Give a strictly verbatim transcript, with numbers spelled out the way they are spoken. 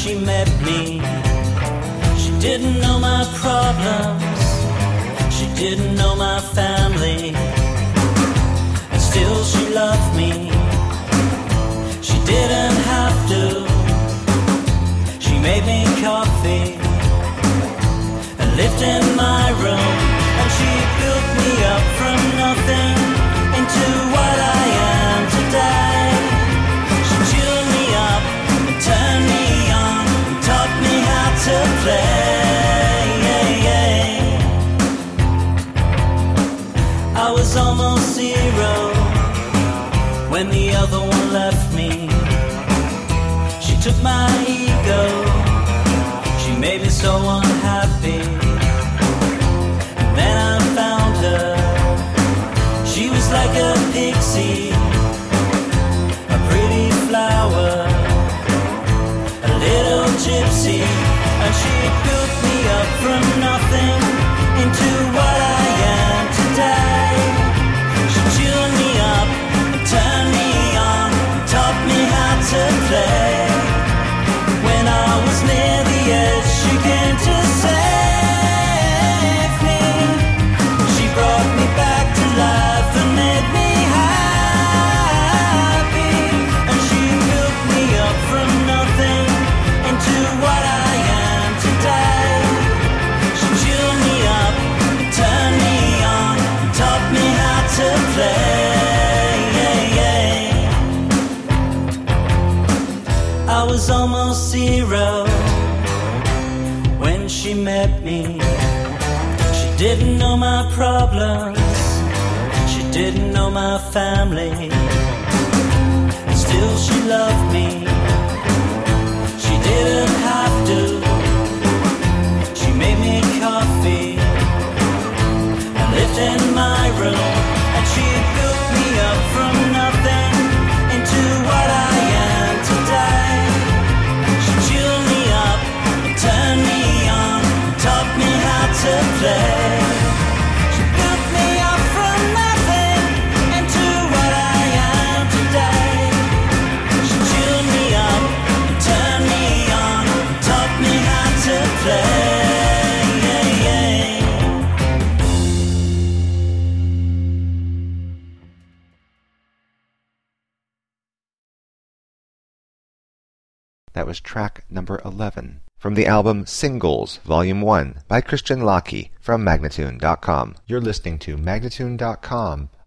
she met me, she didn't know my problems, she didn't know my family, and still she loved me. She didn't have to. She made me coffee and lived in my room, and she built me up from nothing into what I am today. She chilled me up and turned me on and taught me how to play. I was almost zero when the other one left me. She took my ego, she made me so unhappy. And then I found her, she was like a pixie, a pretty flower, a little gypsy. And she built me up from nothing into what I am today. She chilled me up, turned me on, taught me how to play. When I was near the edge, she came to save me. She brought me back to life and made me happy. And she built me up from nothing into what I am today. She chilled me up, turned me on, taught me how to play. I was almost zero when she met me. She didn't know my problems, she didn't know my family, and still she loved me. She didn't have to. She made me coffee and lived in my room, and she built me up from nothing into what I am today. Turned me on, taught me how to play. She built me up from nothing into what I am today. She chilled me up, turned me on, taught me how to play. That was track number eleven. From the album Singles, Volume one, by Christian Locke, from Magnatune dot com. You're listening to Magnatune dot com,